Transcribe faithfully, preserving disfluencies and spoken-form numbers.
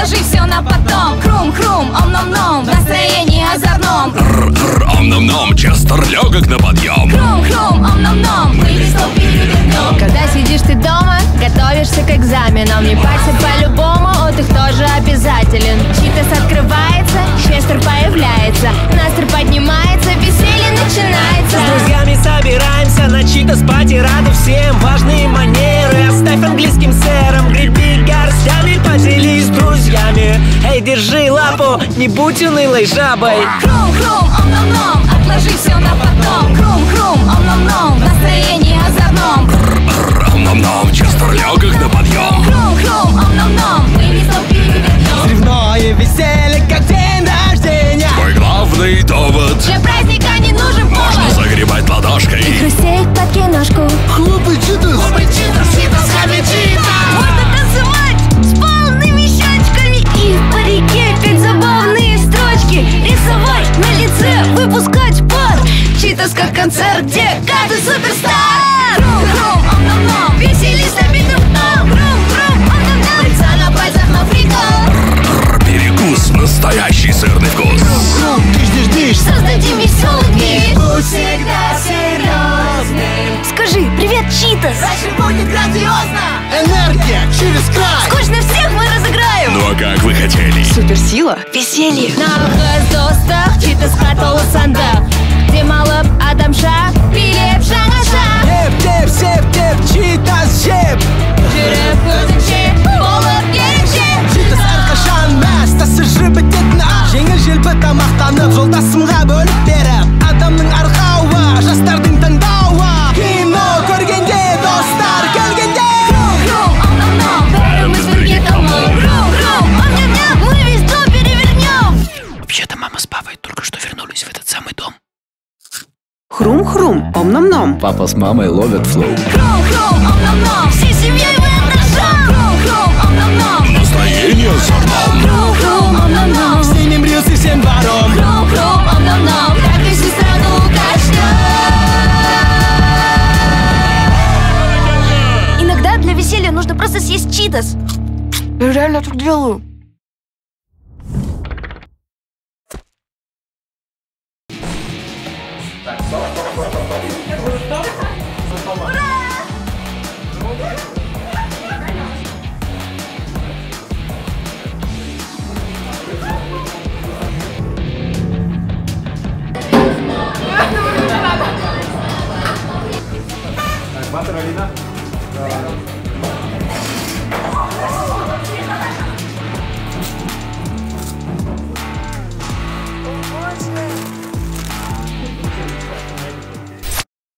отложи все на потом. Хрум-хрум, ом-ном-ном, в настроении озорном. Ом-ном-ном, Честер легок на подъем. Хрум-хрум, ом-ном-ном, мы листок перевернем. Когда сидишь ты дома, готовишься к экзаменам, не парься по-любому, отдых тоже обязателен. Читас открывается, Честер появляется, настрой поднимается, веселье начинается. С друзьями собираемся на Читас пати, рады всем, важные манеры оставь английским сэром. Греби горстями, поделись с друзьями. Эй, держи лапу, не будь унылой жабой. Хрум-хрум, ом-ном-ном, отложи все на потом. Хрум-хрум, ом-ном-ном, в настроении озорном. Ом-ном-ном, Честер легок на подъем. Хрум-хрум, ом-ном-ном, мы листок перевернем. Взрывное веселье, как день рождения. Твой главный довод: Для праздника не нужен можно повод. загребать ладошкой. Хрустеть под киношку. Хлопай, Читас! Можно танцевать с полными щечками и в парике петь забавные строчки, рисовать на лице, выпускать пар. Читас как концерт, где каждый суперстар. Хрум-хрум, ом-ном-ном, Веселье с набитым ртом. Хрум-хрум, ом-ном-ном. пыльца на пальцах на фриках. Перекус, настоящий сырный вкус. Создадим веселый движ. Будь всегда серьезным, Скажи привет, Читас. дальше будет грандиозно. Энергия через край! Скучно всех мы разыграем. Ну а как вы хотели? Суперсила, веселье. На гостостах Читас хатал санда, где малып адамша билеп жаңаша. Теп, теп, сеп, теп, Читас жеп. Жүрек көзінше болып ерекше. Читас әрқашан мәз, тасыжы бітетін ақ. Жеңіл желпі тамақтанып, жолдасымға бөліп беріп. Адамның арқауы, жастардың таңдауы. Кино көргенде, достар келгенде. Хрум-хрум, ом-ном-ном, бәріміз бірге тамам. Хрум-хрум, ом-ням-ням, Мы весь дом перевернем. Вообще-то мама с папой только что вернулись в этот самый дом. Хрум-хрум, ом-ном-ном. Папа с мамой ловят флоу. хрум-хрум, ом-ном-ном, Всей семьей мы отражаем. хрум-хрум, ом-ном-ном, Настроение озорном. хрум-хрум, ом-ном-ном, Снимем рилсы всем двором. хрум-хрум, ом-ном-ном, так и всю страну качнем. Иногда для веселья нужно просто съесть Читас. Я реально так делаю. Батер, Алина.